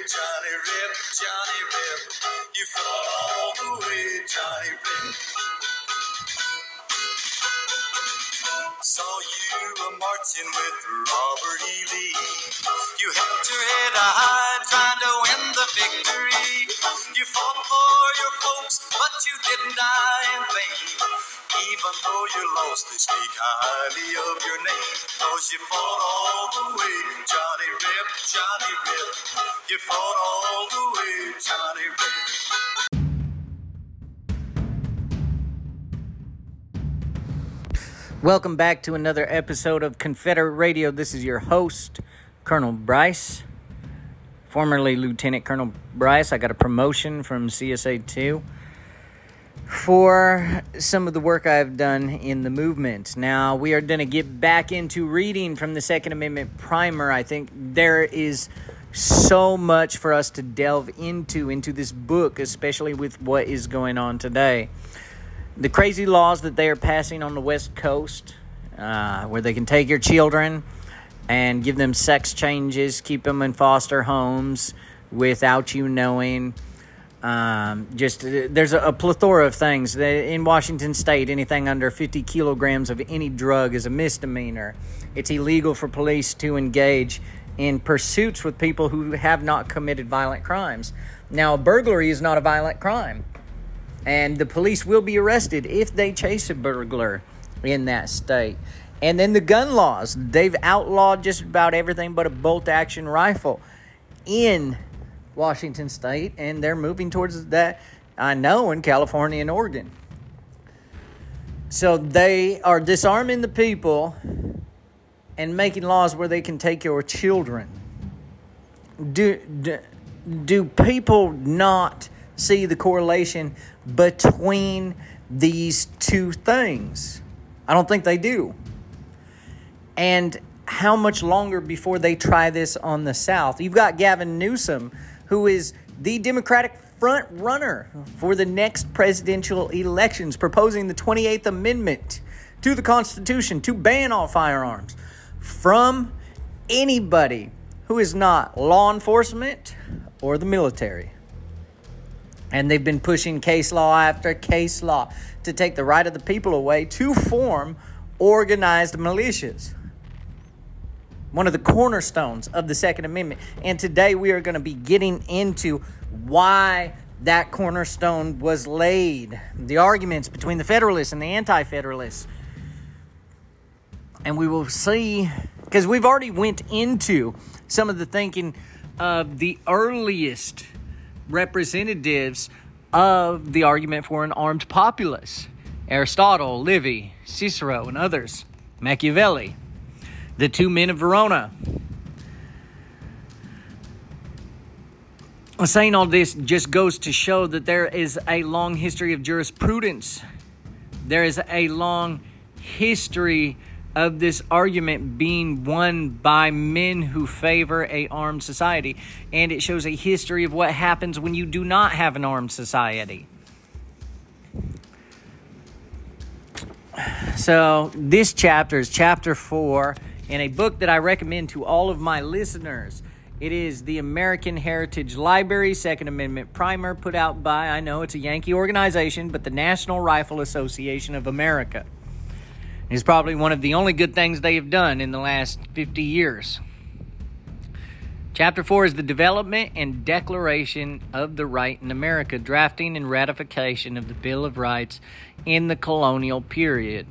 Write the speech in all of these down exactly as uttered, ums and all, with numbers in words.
Johnny Rip, Johnny Rip. You fought all the way, Johnny Rip. Saw you a marching with Robert E. Lee. You held your head high, trying to win the victory. You fought for your folks, but you didn't die in vain. Even though you lost, they speak highly of your name. Cause you fought all the way, Johnny Rip, Johnny Rip. You fought all the way, Johnny Rip. Welcome back to another episode of Confederate Radio. This is your host, Colonel Bryce, formerly Lieutenant Colonel Bryce. I got a promotion from C S A two for some of the work I've done in the movement. Now, we are going to get back into reading from the Second Amendment Primer. I think there is so much for us to delve into, into this book, especially with what is going on today. The crazy laws that they are passing on the West Coast, uh, where they can take your children and give them sex changes, keep them in foster homes without you knowing. Um, just uh, there's a, a plethora of things. In Washington State, anything under fifty kilograms of any drug is a misdemeanor. It's illegal for police to engage in pursuits with people who have not committed violent crimes. Now, burglary is not a violent crime. And the police will be arrested if they chase a burglar in that state. And then the gun laws. They've outlawed just about everything but a bolt-action rifle in Washington State. And they're moving towards that, I know, in California and Oregon. So they are disarming the people and making laws where they can take your children. Do, do, do people not see the correlation between these two things? I don't think they do. And how much longer before they try this on the South? You've got Gavin Newsom, who is the Democratic front runner for the next presidential elections, proposing the twenty-eighth Amendment to the Constitution to ban all firearms from anybody who is not law enforcement or the military. And they've been pushing case law after case law to take the right of the people away to form organized militias. One of the cornerstones of the Second Amendment. And today we are going to be getting into why that cornerstone was laid. The arguments between the Federalists and the Anti-Federalists. And we will see, because we've already went into some of the thinking of the earliest representatives of the argument for an armed populace. Aristotle, Livy, Cicero, and others. Machiavelli, the two men of Verona. Saying all this just goes to show that there is a long history of jurisprudence. There is a long history of this argument being won by men who favor a armed society. And it shows a history of what happens when you do not have an armed society. So this chapter is chapter four in a book that I recommend to all of my listeners. It is the American Heritage Library Second Amendment Primer, put out by, I know it's a Yankee organization, but the National Rifle Association of America. It's probably one of the only good things they have done in the last fifty years. Chapter four is the development and declaration of the right in America, drafting and ratification of the Bill of Rights in the colonial period.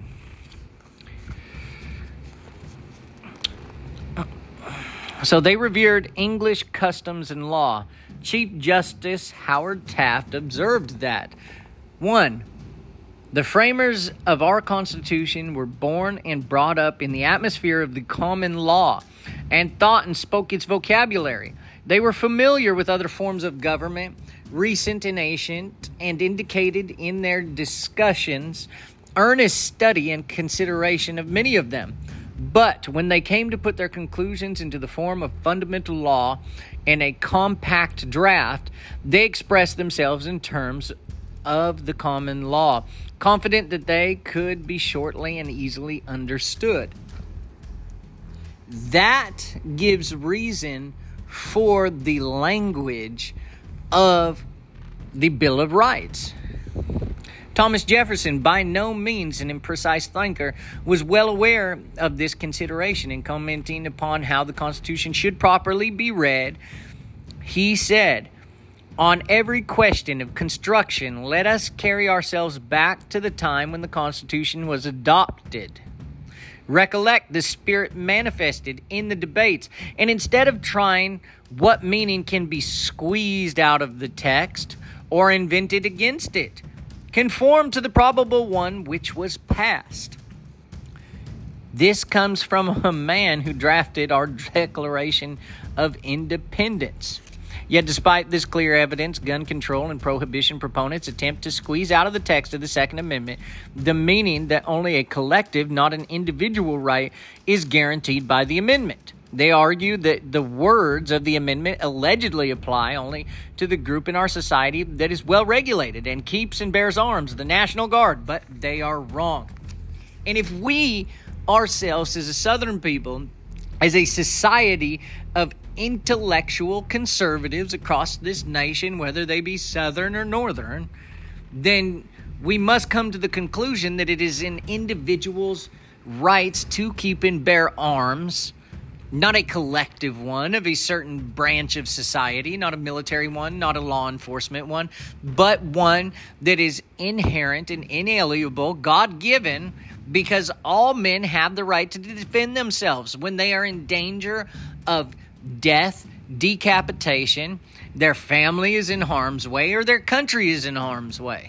So they revered English customs and law. Chief Justice Howard Taft observed that, one, the framers of our Constitution were born and brought up in the atmosphere of the common law and thought and spoke its vocabulary. They were familiar with other forms of government, recent and ancient, and indicated in their discussions earnest study and consideration of many of them. But when they came to put their conclusions into the form of fundamental law in a compact draft, they expressed themselves in terms of the common law, confident that they could be shortly and easily understood. That gives reason for the language of the Bill of Rights. Thomas Jefferson, by no means an imprecise thinker, was well aware of this consideration. In commenting upon how the Constitution should properly be read, he said, "On every question of construction, let us carry ourselves back to the time when the Constitution was adopted. Recollect the spirit manifested in the debates, and instead of trying what meaning can be squeezed out of the text or invented against it, conform to the probable one which was passed." This comes from a man who drafted our Declaration of Independence. Yet despite this clear evidence, gun control and prohibition proponents attempt to squeeze out of the text of the Second Amendment the meaning that only a collective, not an individual right, is guaranteed by the amendment. They argue that the words of the amendment allegedly apply only to the group in our society that is well regulated and keeps and bears arms, the National Guard, but they are wrong. And if we ourselves as a Southern people, as a society of intellectual conservatives across this nation, whether they be Southern or Northern, then we must come to the conclusion that it is an individual's rights to keep and bear arms, not a collective one of a certain branch of society, not a military one, not a law enforcement one, but one that is inherent and inalienable, God-given, because all men have the right to defend themselves when they are in danger of death, decapitation, their family is in harm's way, or their country is in harm's way.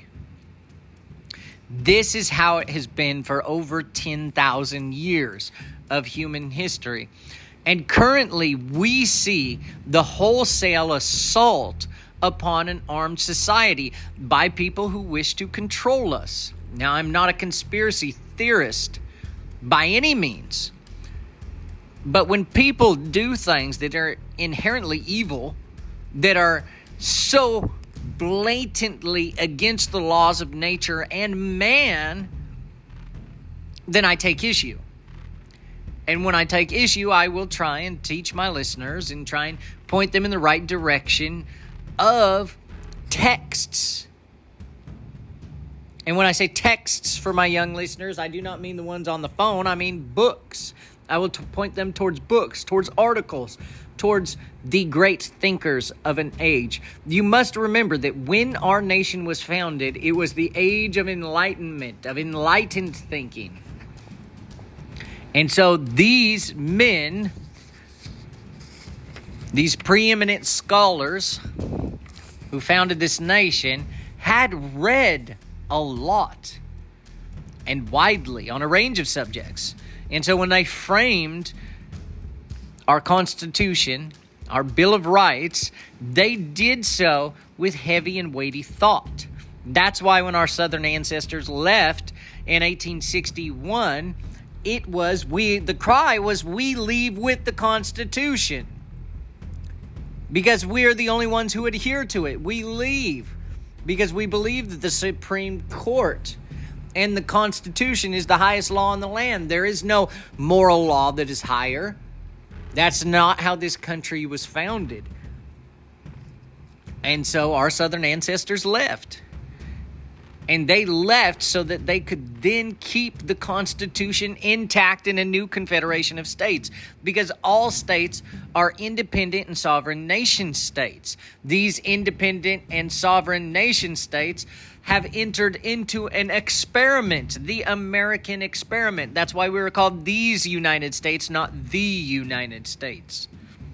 This is how it has been for over ten thousand years of human history. And currently, we see the wholesale assault upon an armed society by people who wish to control us. Now, I'm not a conspiracy theorist by any means. But when people do things that are inherently evil, that are so blatantly against the laws of nature and man, then I take issue. And when I take issue, I will try and teach my listeners and try and point them in the right direction of texts. And when I say texts for my young listeners, I do not mean the ones on the phone. I mean books. I will t- point them towards books, towards articles, towards the great thinkers of an age. You must remember that when our nation was founded, it was the age of enlightenment, of enlightened thinking. And so these men, these preeminent scholars who founded this nation, had read a lot and widely on a range of subjects. And so when they framed our Constitution, our Bill of Rights, they did so with heavy and weighty thought. That's why when our Southern ancestors left in eighteen sixty-one, it was we. The cry was, "We leave with the Constitution," because we are the only ones who adhere to it. We leave because we believe that the Supreme Court and the Constitution is the highest law in the land. There is no moral law that is higher. That's not how this country was founded. And so our Southern ancestors left. And they left so that they could then keep the Constitution intact in a new confederation of states, because all states are independent and sovereign nation states. These independent and sovereign nation states have entered into an experiment, the American experiment. That's why we were called these United States, not the United States.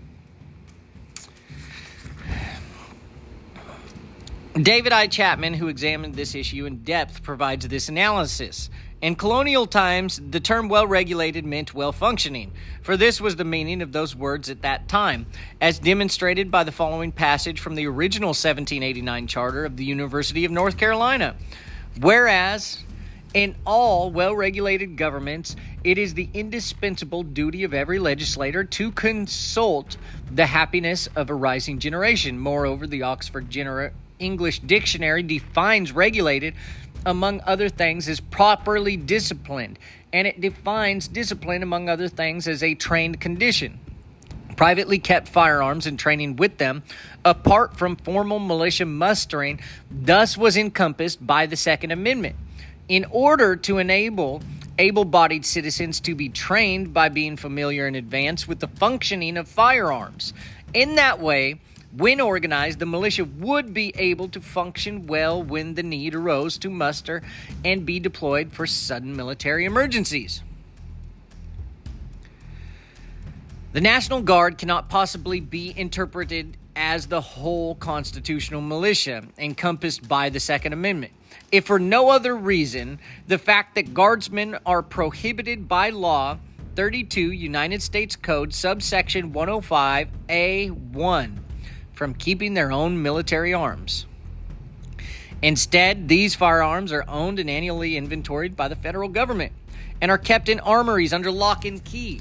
David I. Chapman, who examined this issue in depth, provides this analysis. In colonial times, the term well-regulated meant well-functioning, for this was the meaning of those words at that time, as demonstrated by the following passage from the original seventeen eighty-nine charter of the University of North Carolina. Whereas, in all well-regulated governments, it is the indispensable duty of every legislator to consult the happiness of a rising generation. Moreover, the Oxford Gener- English Dictionary defines regulated, among other things, as properly disciplined, and it defines discipline, among other things, as a trained condition. privately kept firearms and training with them, apart from formal militia mustering, thus was encompassed by the Second Amendment. In order to enable able-bodied citizens to be trained by being familiar in advance with the functioning of firearms. In that way, when organized, the militia would be able to function well when the need arose to muster and be deployed for sudden military emergencies. The National Guard cannot possibly be interpreted as the whole constitutional militia encompassed by the Second Amendment, if for no other reason, the fact that guardsmen are prohibited by law, thirty-two United States Code, subsection one oh five A one, from keeping their own military arms. Instead, these firearms are owned and annually inventoried by the federal government and are kept in armories under lock and key.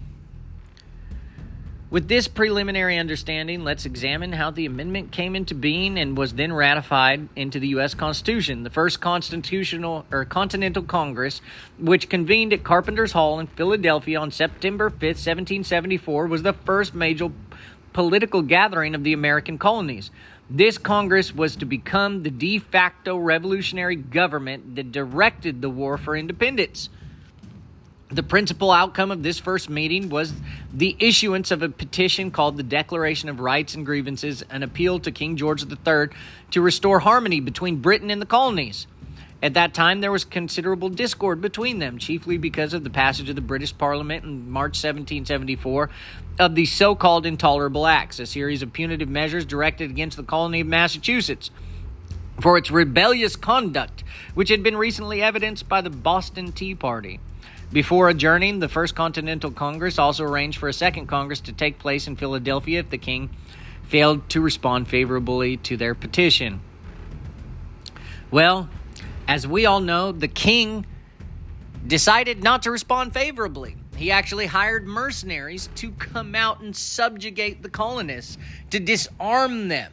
With this preliminary understanding, let's examine how the amendment came into being and was then ratified into the U S Constitution. The first constitutional or Continental Congress, which convened at Carpenter's Hall in Philadelphia on September fifth, seventeen seventy-four, was the first major political gathering of the American colonies. This Congress was to become the de facto revolutionary government that directed the war for independence. The principal outcome of this first meeting was the issuance of a petition called the Declaration of Rights and Grievances, an appeal to King George the Third to restore harmony between Britain and the colonies. At that time, there was considerable discord between them, chiefly because of the passage of the British Parliament in March seventeen seventy-four of the so-called Intolerable Acts, a series of punitive measures directed against the colony of Massachusetts for its rebellious conduct, which had been recently evidenced by the Boston Tea Party. Before adjourning, the First Continental Congress also arranged for a second Congress to take place in Philadelphia if the king failed to respond favorably to their petition. Well, as we all know, the king decided not to respond favorably. He actually hired mercenaries to come out and subjugate the colonists, to disarm them.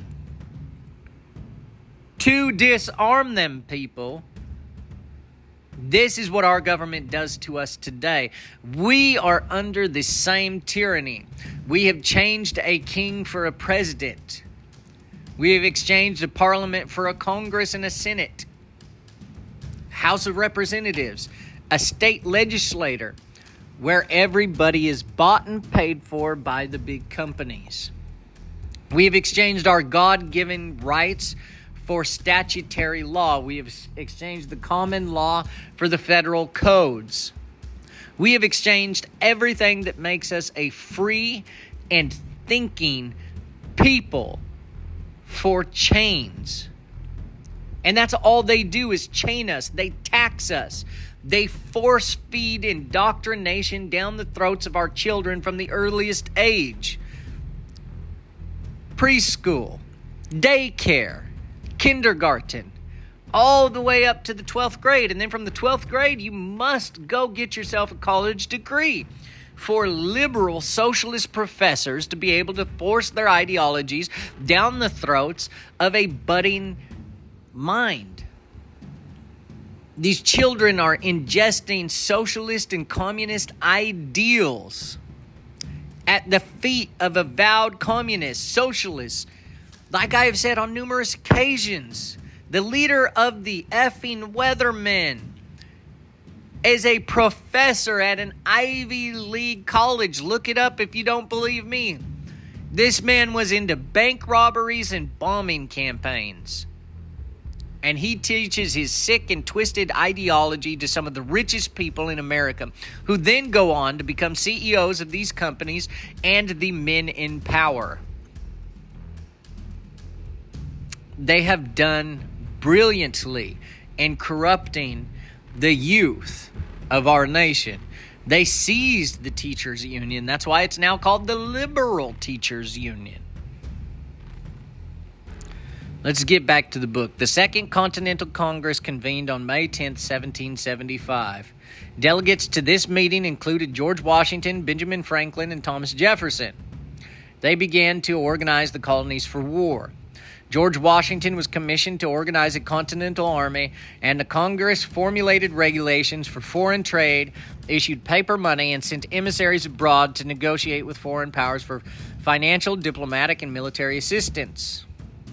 To disarm them, people. This is what our government does to us today. We are under the same tyranny. We have changed a king for a president. We have exchanged a parliament for a Congress and a Senate. House of Representatives, a state legislature, where everybody is bought and paid for by the big companies. We have exchanged our God-given rights for statutory law. We have exchanged the common law for the federal codes. We have exchanged everything that makes us a free and thinking people for chains. And that's all they do is chain us. They tax us. They force feed indoctrination down the throats of our children from the earliest age. Preschool, daycare, kindergarten, all the way up to the twelfth grade. And then from the twelfth grade, you must go get yourself a college degree for liberal socialist professors to be able to force their ideologies down the throats of a budding mind. These children are ingesting socialist and communist ideals at the feet of avowed communists, socialists. Like I have said on numerous occasions, the leader of the effing Weathermen is a professor at an Ivy League college. Look it up if you don't believe me. This man was into bank robberies and bombing campaigns. And he teaches his sick and twisted ideology to some of the richest people in America, who then go on to become C E Os of these companies and the men in power. They have done brilliantly in corrupting the youth of our nation. They seized the teachers' union. That's why it's now called the Liberal Teachers Union. Let's get back to the book. The Second Continental Congress convened on May tenth, seventeen seventy-five. Delegates to this meeting included George Washington, Benjamin Franklin, and Thomas Jefferson. They began to organize the colonies for war. George Washington was commissioned to organize a continental army, and the Congress formulated regulations for foreign trade, issued paper money, and sent emissaries abroad to negotiate with foreign powers for financial, diplomatic, and military assistance.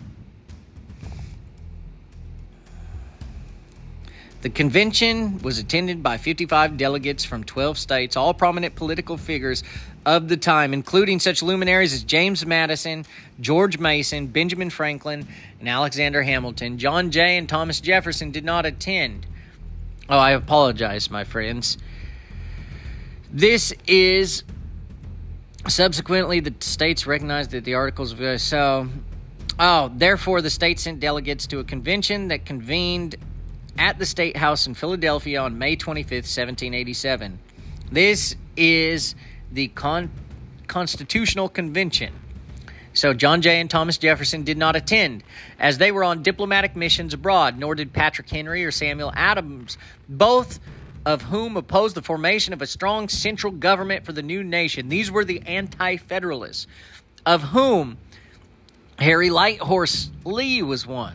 The convention was attended by fifty-five delegates from twelve states, all prominent political figures of the time, including such luminaries as James Madison, George Mason, Benjamin Franklin, and Alexander Hamilton. John Jay and Thomas Jefferson did not attend. Oh, I apologize, my friends. This is subsequently the states recognized that the Articles of so. Oh, therefore the states sent delegates to a convention that convened at the State House in Philadelphia on May twenty-fifth, seventeen eighty-seven. This is the Con- Constitutional Convention. So John Jay and Thomas Jefferson did not attend, as they were on diplomatic missions abroad, nor did Patrick Henry or Samuel Adams, both of whom opposed the formation of a strong central government for the new nation. These were the anti-federalists, of whom Harry Lighthorse Lee was one.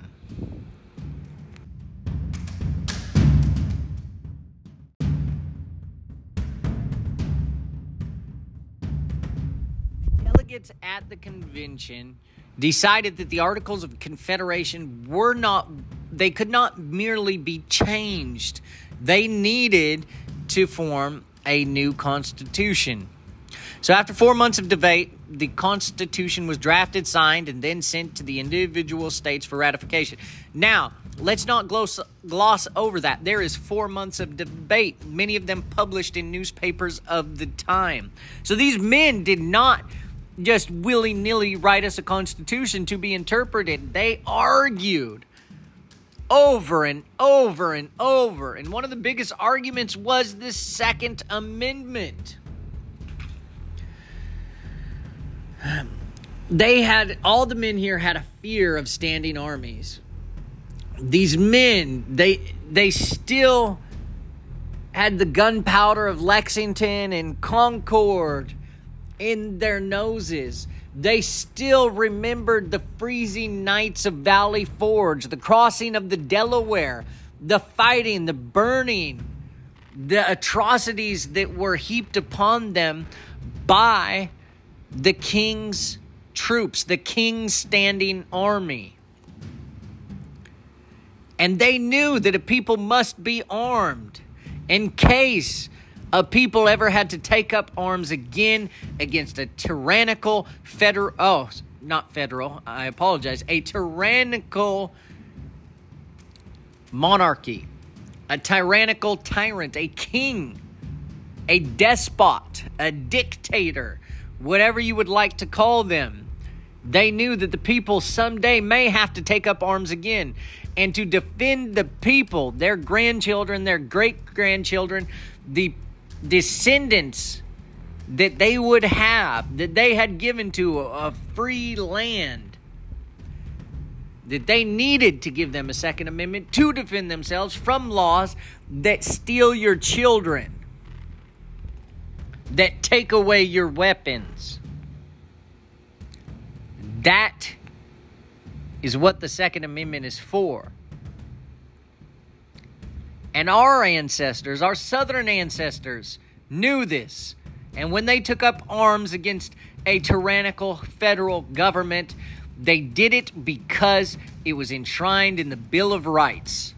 Delegates at the convention decided that the Articles of Confederation were not, they could not merely be changed. They needed to form a new constitution. So after four months of debate, the Constitution was drafted, signed, and then sent to the individual states for ratification. Now, let's not gloss, gloss over that. There is four months of debate, many of them published in newspapers of the time. So these men did not just willy-nilly write us a constitution to be interpreted. They argued over and over and over. And one of the biggest arguments was the Second Amendment. They had, all the men here had a fear of standing armies. These men, they they still had the gunpowder of Lexington and Concord in their noses. They still remembered the freezing nights of Valley Forge, the crossing of the Delaware, the fighting, the burning, the atrocities that were heaped upon them by the king's troops, the king's standing army. And they knew that a people must be armed in case a people ever had to take up arms again against a tyrannical federal, oh, not federal, I apologize, a tyrannical monarchy, a tyrannical tyrant, a king, a despot, a dictator, whatever you would like to call them. They knew that the people someday may have to take up arms again. And to defend the people, their grandchildren, their great-grandchildren, the descendants that they would have, that they had given to a free land, that they needed to give them a Second Amendment to defend themselves from laws that steal your children, that take away your weapons. That is what the Second Amendment is for. And our ancestors, our Southern ancestors, knew this. And when they took up arms against a tyrannical federal government, they did it because it was enshrined in the Bill of Rights.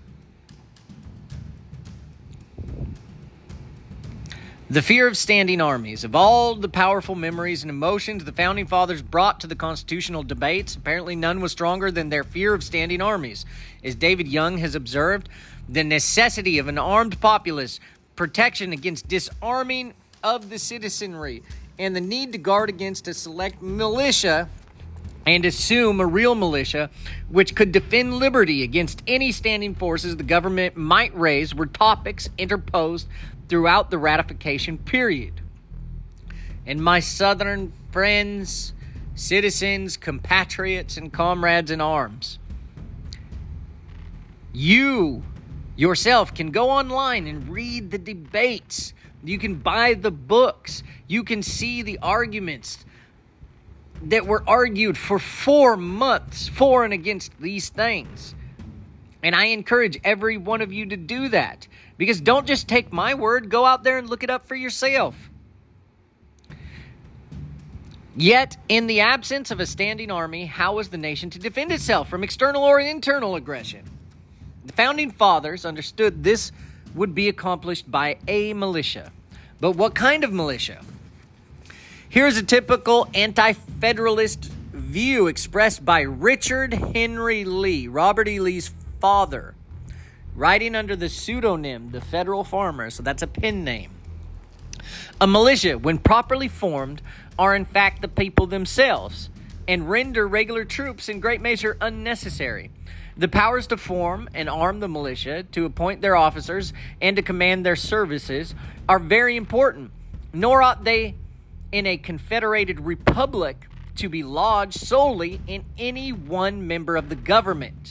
The fear of standing armies. Of all the powerful memories and emotions the Founding Fathers brought to the constitutional debates, apparently none was stronger than their fear of standing armies. As David Young has observed, the necessity of an armed populace, protection against disarming of the citizenry, and the need to guard against a select militia and assume a real militia which could defend liberty against any standing forces the government might raise were topics interposed throughout the ratification period. And my Southern friends, citizens, compatriots, and comrades in arms, you yourself can go online and read the debates. You can buy the books. You can see the arguments that were argued for four months for and against these things. And I encourage every one of you to do that. Because don't just take my word, go out there and look it up for yourself. Yet, in the absence of a standing army, how was the nation to defend itself from external or internal aggression? The Founding Fathers understood this would be accomplished by a militia. But what kind of militia? Here's a typical anti-federalist view expressed by Richard Henry Lee, Robert E. Lee's father, writing under the pseudonym The Federal Farmer, so that's a pen name. A militia, when properly formed, are in fact the people themselves, and render regular troops in great measure unnecessary. The powers to form and arm the militia, to appoint their officers, and to command their services are very important, nor ought they, in a confederated republic, to be lodged solely in any one member of the government.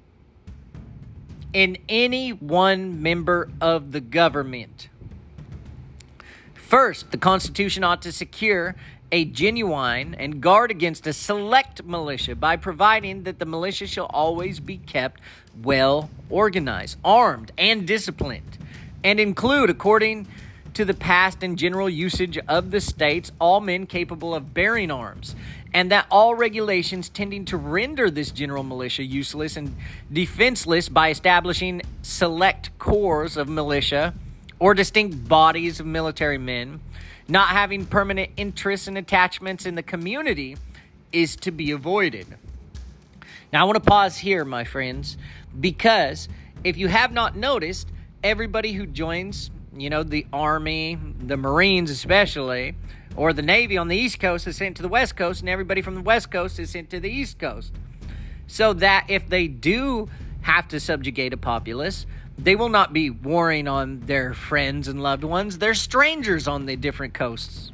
In any one member of the government. First, the Constitution ought to secure a genuine and guard against a select militia by providing that the militia shall always be kept well organized, armed, and disciplined, and include, according to the past and general usage of the states, all men capable of bearing arms, and that all regulations tending to render this general militia useless and defenseless by establishing select corps of militia or distinct bodies of military men, not having permanent interests and attachments in the community, is to be avoided. Now, I want to pause here, my friends, because if you have not noticed, everybody who joins, you know, the Army, the Marines especially, or the Navy on the East Coast is sent to the West Coast, and everybody from the West Coast is sent to the East Coast. So that if they do have to subjugate a populace, they will not be warring on their friends and loved ones. They're strangers on the different coasts.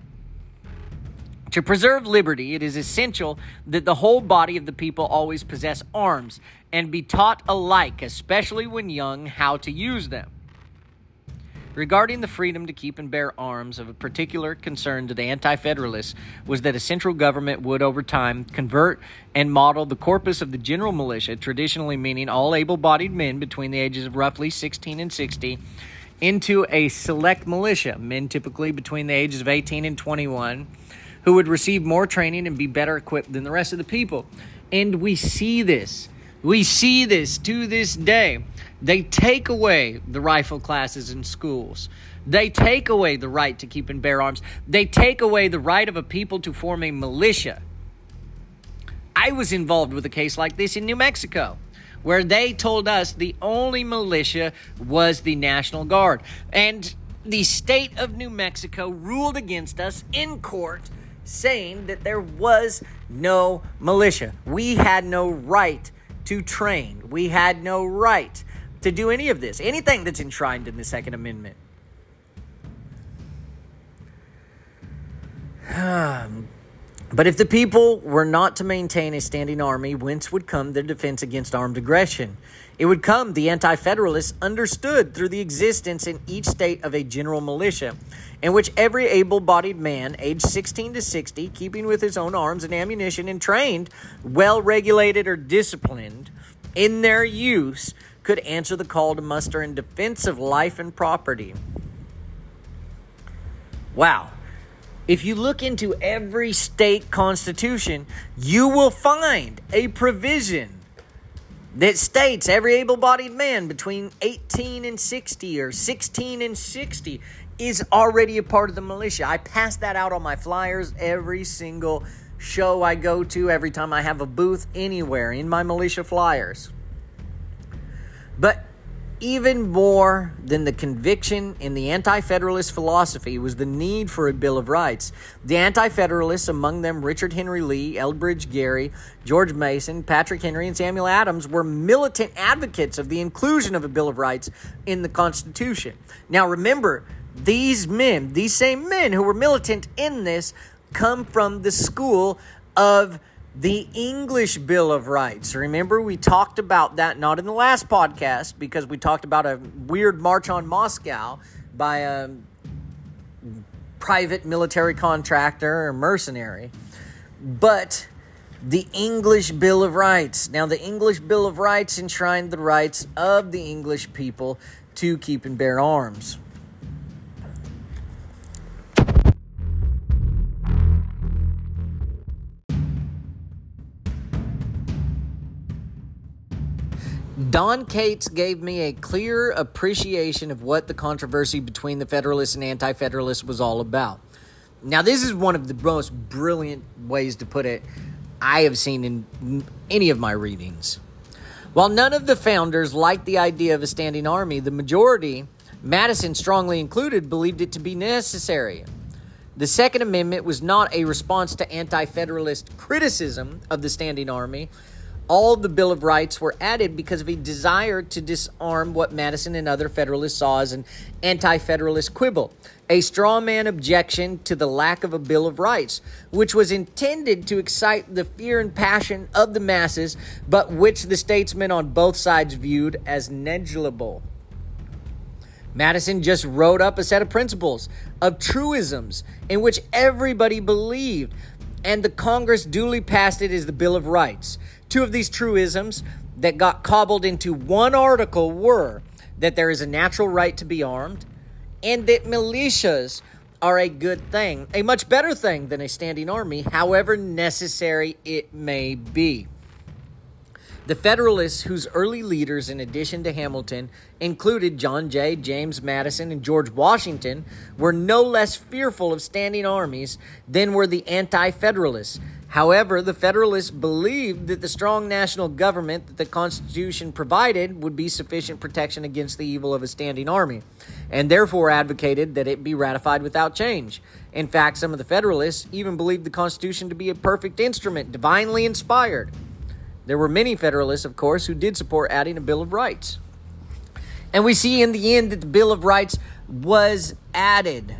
To preserve liberty, it is essential that the whole body of the people always possess arms and be taught alike, especially when young, how to use them. Regarding the freedom to keep and bear arms, of a particular concern to the Anti-Federalists was that a central government would, over time, convert and model the corpus of the general militia, traditionally meaning all able-bodied men between the ages of roughly sixteen and sixty, into a select militia, men typically between the ages of eighteen and twenty-one, who would receive more training and be better equipped than the rest of the people. And we see this. We see this to this day. They take away the rifle classes in schools. They take away the right to keep and bear arms. They take away the right of a people to form a militia. I was involved with a case like this in New Mexico, where they told us the only militia was the National Guard. And the state of New Mexico ruled against us in court, saying that there was no militia. We had no right to train. We had no right to do any of this, anything that's enshrined in the Second Amendment. But if the people were not to maintain a standing army, whence would come their defense against armed aggression? It would come, the Anti-Federalists understood, through the existence in each state of a general militia, in which every able-bodied man, aged sixteen to sixty, keeping with his own arms and ammunition and trained, well-regulated or disciplined in their use, could answer the call to muster in defense of life and property. Wow. If you look into every state constitution, you will find a provision that states every able-bodied man between eighteen and sixty or sixteen and sixty is already a part of the militia. I pass that out on my flyers every single show I go to, every time I have a booth anywhere in my militia flyers. But even more than the conviction in the Anti-Federalist philosophy was the need for a Bill of Rights. The Anti-Federalists, among them Richard Henry Lee, Elbridge Gerry, George Mason, Patrick Henry, and Samuel Adams, were militant advocates of the inclusion of a Bill of Rights in the Constitution. Now remember, these men, these same men who were militant in this, come from the school of the English Bill of Rights. Remember, we talked about that, not in the last podcast, because we talked about a weird march on Moscow by a private military contractor or mercenary. but the English Bill of Rights. Now, the English Bill of Rights enshrined the rights of the English people to keep and bear arms. Don Cates gave me a clear appreciation of what the controversy between the Federalists and Anti-Federalists was all about. Now, this is one of the most brilliant ways to put it I have seen in any of my readings. While none of the founders liked the idea of a standing army, the majority, Madison strongly included, believed it to be necessary. The Second Amendment was not a response to anti-Federalist criticism of the standing army. All the Bill of Rights were added because of a desire to disarm what Madison and other Federalists saw as an anti-Federalist quibble, a straw man objection to the lack of a Bill of Rights, which was intended to excite the fear and passion of the masses, but which the statesmen on both sides viewed as negligible. Madison just wrote up a set of principles, of truisms, in which everybody believed, and the Congress duly passed it as the Bill of Rights. Two of these truisms that got cobbled into one article were that there is a natural right to be armed and that militias are a good thing, a much better thing than a standing army, however necessary it may be. The Federalists, whose early leaders, in addition to Hamilton, included John Jay, James Madison, and George Washington, were no less fearful of standing armies than were the Anti-Federalists. However, the Federalists believed that the strong national government that the Constitution provided would be sufficient protection against the evil of a standing army, and therefore advocated that it be ratified without change. In fact, some of the Federalists even believed the Constitution to be a perfect instrument, divinely inspired. There were many Federalists, of course, who did support adding a Bill of Rights. And we see in the end that the Bill of Rights was added.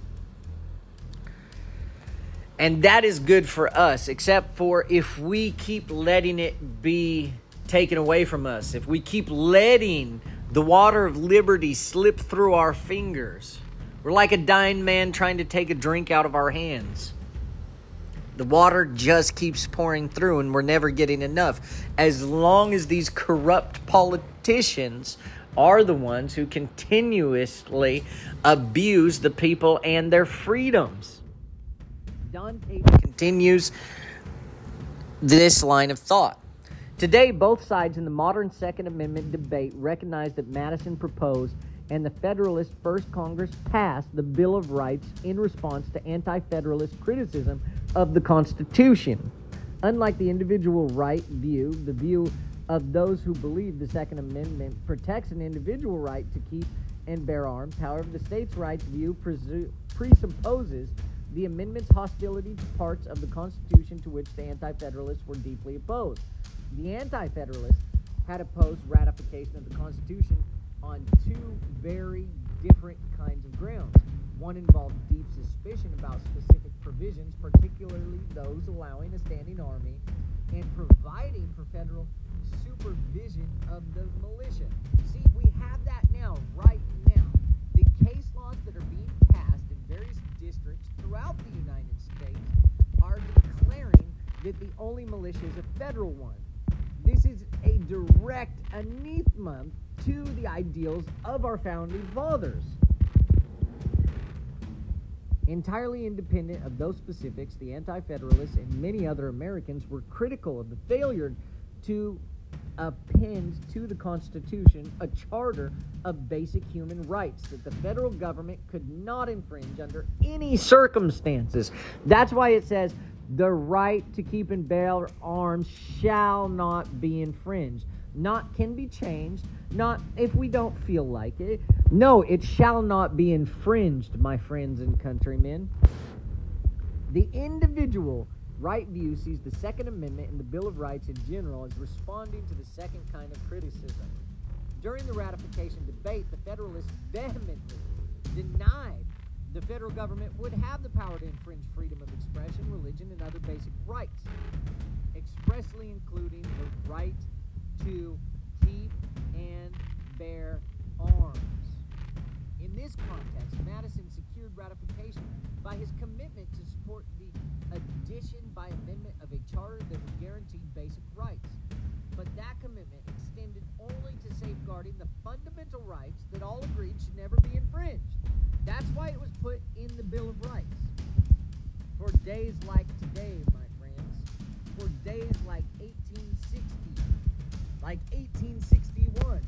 And that is good for us, except for if we keep letting it be taken away from us. If we keep letting the water of liberty slip through our fingers. We're like a dying man trying to take a drink out of our hands. The water just keeps pouring through and we're never getting enough. As long as these corrupt politicians are the ones who continuously abuse the people and their freedoms. Don Cates continues this line of thought. Today, both sides in the modern Second Amendment debate recognize that Madison proposed and the Federalist First Congress passed the Bill of Rights in response to anti-Federalist criticism of the Constitution. Unlike the individual right view, the view of those who believe the Second Amendment protects an individual right to keep and bear arms. However, the states' rights view presu- presupposes the amendment's hostility to parts of the Constitution to which the anti-Federalists were deeply opposed. The anti-Federalists had opposed ratification of the Constitution on two very different kinds of grounds. One involved deep suspicion about specific provisions, particularly those allowing a standing army and providing for federal supervision of the militia. See, we have that now, right now. The case laws that are being passed in various districts throughout the United States are declaring that the only militia is a federal one. This is a direct anathema to the ideals of our founding fathers. Entirely independent of those specifics, the Anti-Federalists and many other Americans were critical of the failure to append to the Constitution a charter of basic human rights that the federal government could not infringe under any circumstances. That's why it says the right to keep and bear arms shall not be infringed. Not can be changed, not if we don't feel like it. No, it shall not be infringed, my friends and countrymen. The individual right view sees the Second Amendment and the Bill of Rights in general as responding to the second kind of criticism. During the ratification debate, the Federalists vehemently denied the federal government would have the power to infringe freedom of expression, religion, and other basic rights, expressly including the right to keep and bear arms. In In this context, Madison secured ratification by his commitment to support the addition by amendment of a charter that would guarantee basic rights. But that commitment extended only to safeguarding the fundamental rights that all agreed should never be infringed. That's why it was put in the Bill of Rights. For days like today, my friends, for days like eighteen sixty, like eighteen sixty-one,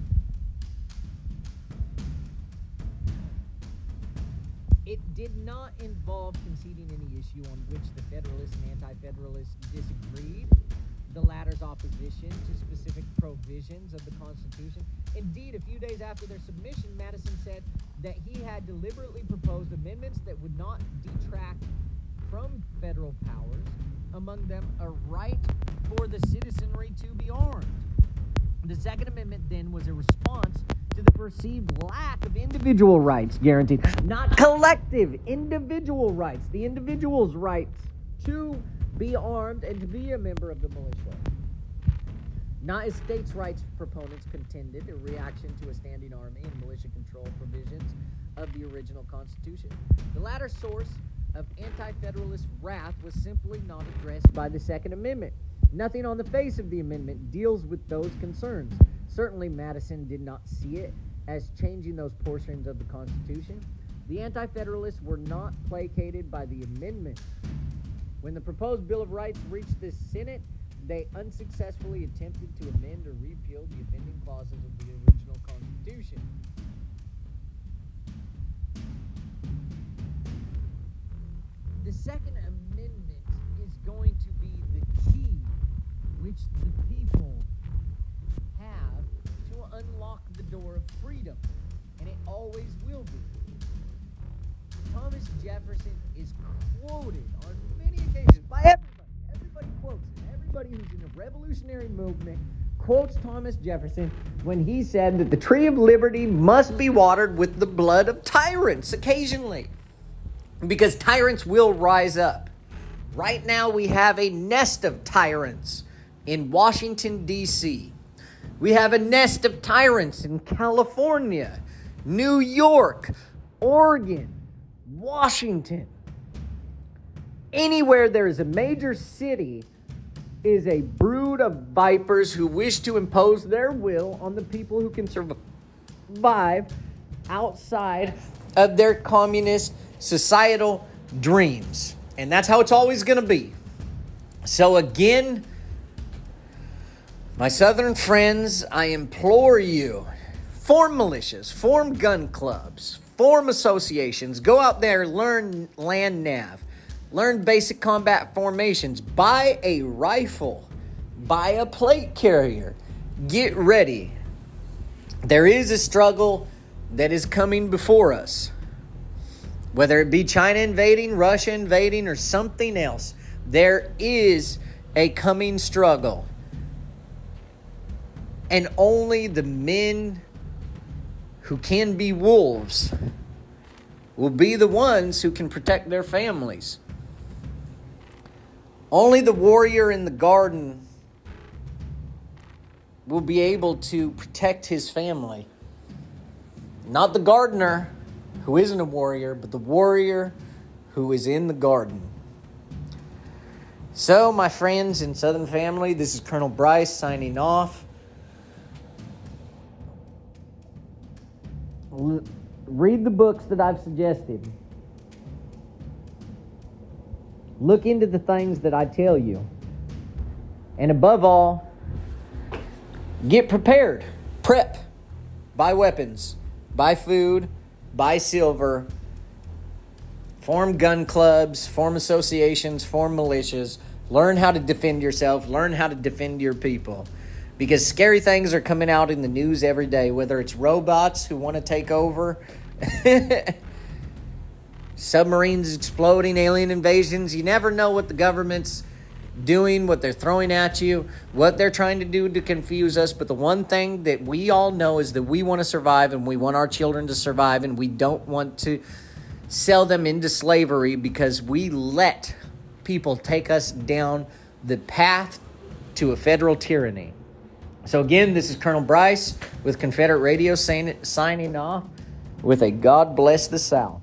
it did not involve conceding any issue on which the Federalists and Anti-Federalists disagreed, the latter's opposition to specific provisions of the Constitution. Indeed, a few days after their submission, Madison said that he had deliberately proposed amendments that would not detract from federal powers, among them a right for the citizenry to be armed. The Second Amendment then was a response to the perceived lack of individual rights guaranteed, not collective, individual rights, the individual's rights to be armed and to be a member of the militia. Not as states' rights proponents contended, a reaction to a standing army and militia control provisions of the original Constitution. The latter source of anti-federalist wrath was simply not addressed by the Second Amendment. Nothing on the face of the amendment deals with those concerns. Certainly, Madison did not see it as changing those portions of the Constitution. The Anti-Federalists were not placated by the amendment. When the proposed Bill of Rights reached the Senate, they unsuccessfully attempted to amend or repeal the offending clauses of the original Constitution. The Second Amendment is going to be the key which the people have to unlock the door of freedom, and it always will be. Thomas Jefferson is quoted on many occasions by everybody. Everybody quotes him. Everybody who's in the revolutionary movement quotes Thomas Jefferson when he said that the tree of liberty must be watered with the blood of tyrants occasionally, because tyrants will rise up. Right now we have a nest of tyrants in Washington, D C We have a nest of tyrants in California, New York, Oregon, Washington. Anywhere there is a major city is a brood of vipers who wish to impose their will on the people who can survive outside of their communist societal dreams. And that's how it's always going to be. So again, my Southern friends, I implore you, form militias, form gun clubs, form associations, go out there, learn land nav, learn basic combat formations, buy a rifle, buy a plate carrier, get ready. There is a struggle that is coming before us. Whether it be China invading, Russia invading, or something else, there is a coming struggle. And only the men who can be wolves will be the ones who can protect their families. Only the warrior in the garden will be able to protect his family. Not the gardener, who isn't a warrior, but the warrior who is in the garden. So, my friends in Southern Family, this is Colonel Bryce signing off. L- read the books that I've suggested. Look into the things that I tell you. And above all, get prepared. Prep. Buy weapons. Buy food. Buy silver, form gun clubs, form associations, form militias, learn how to defend yourself, learn how to defend your people. Because scary things are coming out in the news every day, whether it's robots who want to take over, submarines exploding, alien invasions. You never know what the government's doing, what they're throwing at you, what they're trying to do to confuse us. But the one thing that we all know is that we want to survive, and we want our children to survive, and we don't want to sell them into slavery because we let people take us down the path to a federal tyranny. So again, this is Colonel Bryce with Confederate Radio saying, signing off. with a God Bless the South.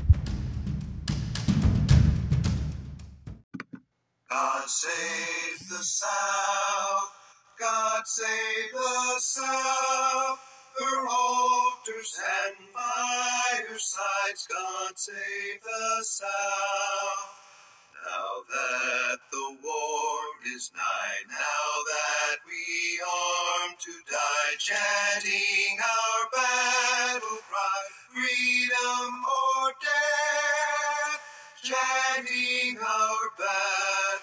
God save the South, God save the South, her altars and firesides, God save the South. Now that the war is nigh, now that we arm to die, chanting our battle cry, freedom or death, chanting our battle